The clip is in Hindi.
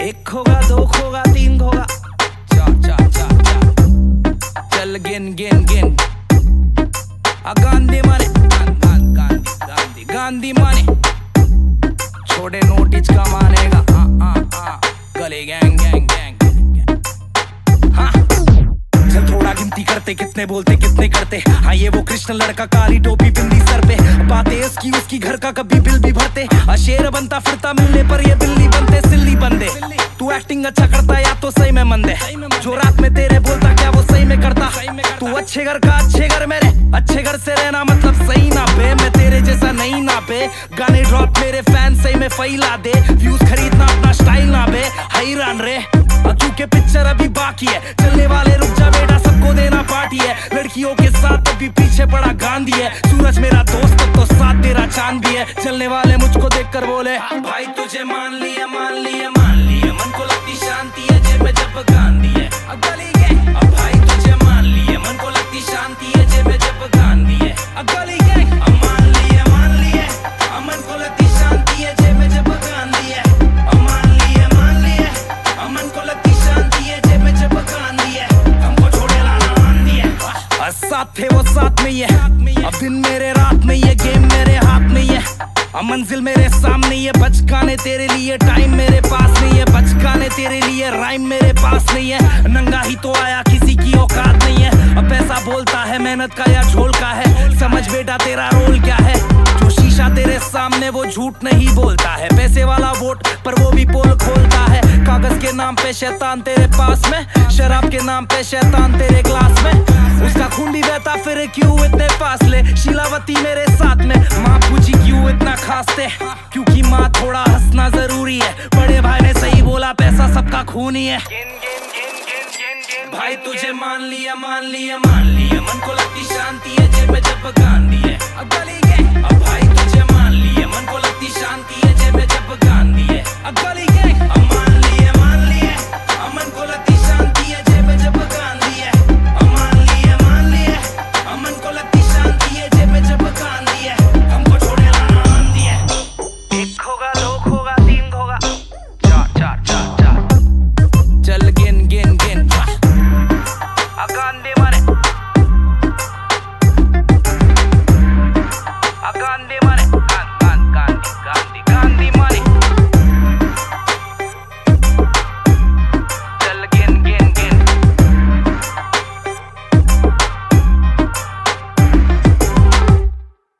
एक होगा, दो होगा, तीन होगा, चार चार चार चार, चल गिन गिन गिन। गांधी माने गांधी गांधी गांधी माने, छोटे नोटिस का मानेगा, गले गैंग गैंग गैंग। हाँ चल थोड़ा गिनती करते, कितने बोलते कितने करते। हाँ ये वो कृष्ण लड़का, काली टोपी बिंदी सर पे, बातें इसकी उसकी घर का कभी बिल भी भरते। शेर बनता फिरता मिलने पर ये बिल्ली बनते, सिल्ली बंदे। तू एक्टिंग अच्छा करता या तो सही में मंदे, जो रात में तेरे बोलता क्या वो सही में करता। तू अच्छे घर का अच्छे घर मेरे, अच्छे घर से रहना मतलब सही ना बे। मैं तेरे जैसा नहीं ना बे, गाने ड्रॉप मेरे फैन सही में फैला दे। व्यूज खरीदना अपना स्टाइल ना बे, हैरान रे क्योंकि पिक्चर अभी बाकी है। चलने वाले रुक जा बेटा, सबको देना पार्टी है। लड़कियों के साथ अभी पीछे पड़ा गांधी है। सूरज मेरा दोस्त तो साथ तेरा चांद भी है। चलने वाले मुझको देखकर बोले भाई तुझे मान लिया मान लिया मान लिया। मन को लगती शांति है जेब में जब गांधी है। गली के अब भाई तुझे मान लिया, मन को लगती शांति है जेब में जब गांधी है। गली के मान लिया मन को लगती शांति है जेब में जब गांधी है। मान लिया मन को लगती शांति है जेब में जब गांधी है। हमको छोड़े लाना मान दिया। साथ थे वो साथ में ये, अब दिन मेरे रात में ये, गेम मेरे हाथ में ये, मंजिल मेरे सामने ये। बचकाने तेरे लिए टाइम मेरे पास नहीं है, बचकाने तेरे लिए राइम मेरे पास नहीं है। नंगा ही तो आया, किसी की औकात नहीं है। अब पैसा बोलता है मेहनत का या झोल का है, समझ बेटा तेरा रोल क्या है। जो शीशा तेरे सामने वो झूठ नहीं बोलता है। पैसे वाला वोट पर वो भी पोल खोलता है। कागज के नाम पे शैतान तेरे पास में, शराब के नाम पे शैतान तेरे ग्लास में। उसका खून भी बहता फिर क्यों इतने फासले। शीलावती मेरे साथ में, माँ पूछी क्यों इतना खासते, क्योंकि माँ थोड़ा हंसना जरूरी है। बड़े भाई ने सही बोला, पैसा सबका खून ही है। भाई तुझे मान लिया मान लिया मान लिया। मन को लगती शांति है जेब में जब गांधी है। गली के अब भाई तुझे मान लिया, मन को लगती शांति है जेब में जब गांधी है। गली के मान लिया मन को लगती शांति है जेब में जब गांधी है। मान लिया मन को लगती शांति है जेब में जब गांधी है। हमको छोड़े लाना मान दिया। एक होगा, दो होगा, तीन होगा, चार चार चार चार, चल गिन गिन गिन। गांधी माने गांधी माने।